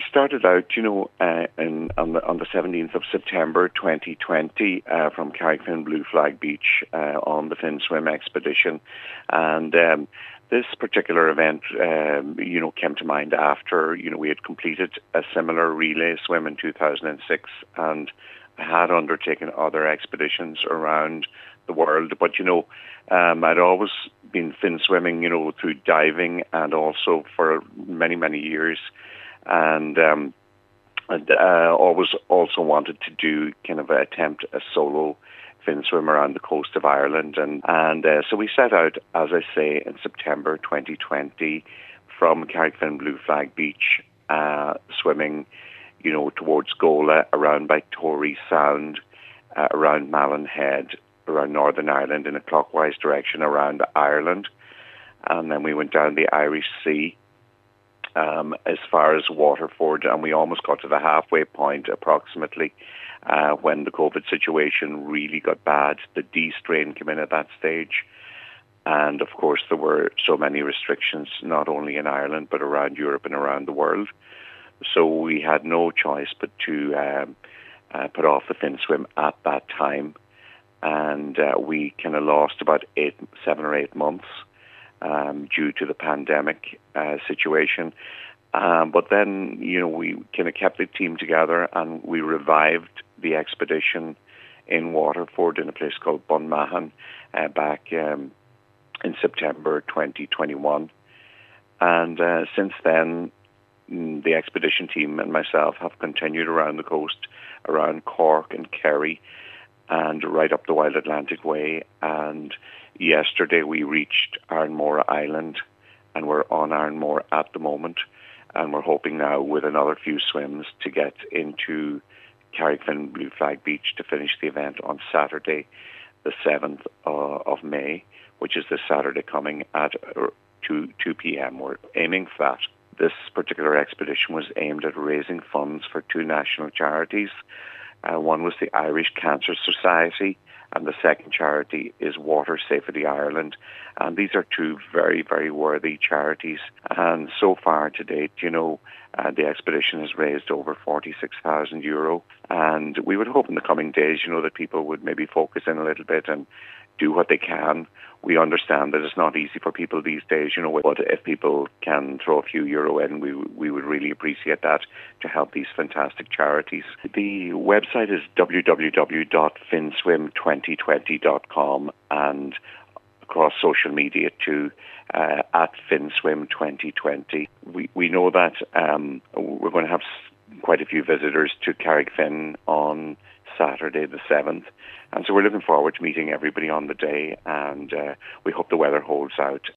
started out, on the 17th of September 2020 from Carrickfinn Blue Flag Beach on the Finn Swim expedition. And this particular event, came to mind after, we had completed a similar relay swim in 2006 and had undertaken other expeditions around the world. But, I'd always been Finn swimming, through diving and also for many, many years. And always also wanted to do kind of attempt a solo Finn swim around the coast of Ireland. And so we set out, as I say, in September 2020 from Carrickfinn Blue Flag Beach, swimming, towards Gola, around by Tory Sound, around Malin Head, around Northern Ireland in a clockwise direction around Ireland. And then we went down the Irish Sea as far as Waterford, and we almost got to the halfway point approximately when the COVID situation really got bad. The D strain came in at that stage. And of course, there were so many restrictions, not only in Ireland, but around Europe and around the world. So we had no choice but to put off the Finn swim at that time. And we kind of lost about 7 or 8 months due to the pandemic situation. But then, we kind of kept the team together and we revived the expedition in Waterford in a place called Bunmahan back in September 2021. And since then, the expedition team and myself have continued around the coast, around Cork and Kerry, and right up the Wild Atlantic Way. And yesterday we reached Ironmore Island, and we're on Ironmore at the moment. And we're hoping now with another few swims to get into Carrickfinn Blue Flag Beach to finish the event on Saturday, the 7th of May, which is this Saturday coming at 2 p.m. We're aiming for that. This particular expedition was aimed at raising funds for 2 national charities. One was the Irish Cancer Society, and the second charity is Water Safety Ireland. And these are 2 very, very worthy charities. And so far to date, the expedition has raised over €46,000. And we would hope in the coming days, that people would maybe focus in a little bit and do what they can. We understand that it's not easy for people these days, but if people can throw a few euro in, we would really appreciate that to help these fantastic charities. The website is www.finnswim2020.com, and across social media too, at FinnSwim2020. We know that we're going to have quite a few visitors to Carrickfinn on Saturday the 7th. And so we're looking forward to meeting everybody on the day, and we hope the weather holds out